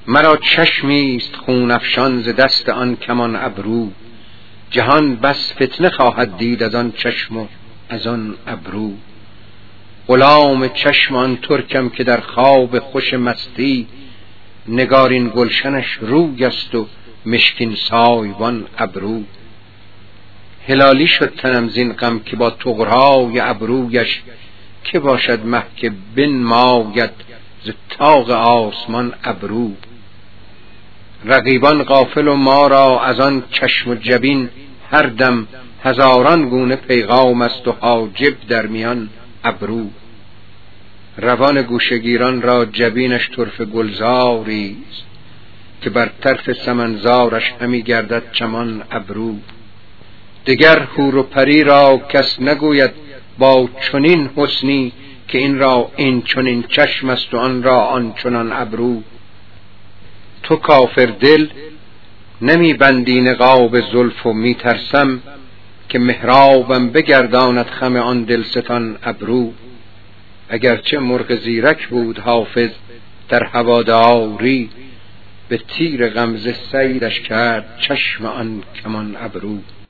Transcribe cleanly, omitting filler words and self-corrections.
مرا چشمی است خون افشان ز دست آن کمان ابرو، جهان بس فتنه خواهد دید از آن چشم و از آن ابرو. غلام چشم آن ترکم که در خواب خوش مستی، نگارین گلشنش روی است و مشکین سایبان ابرو. هلالی شد تنم زین غم که با طغرای ابرویش، که باشد مه که بنماید ز طاق آسمان ابرو. رقیبان غافل و ما را از آن چشم و جبین، هر دم هزاران گونه پیغام است و حاجب در میان ابرو. روان گوشگیران را جبینش طرفه گلزاری است، که بر طرف سمنزارش همی گردد چمان ابرو. دگر حور و پری را کس نگوید با چنین حسنی، که این را این چنین چشم است و آن را آن چنان ابرو. تو کافر دل نمی بندی نقاب زلف و می ترسم، که محرابم بگرداند خم آن دلستان ابرو. اگرچه مرغ زیرک بود حافظ در هواداری، به تیر غمزه صیدش کرد چشم آن کمان ابرو.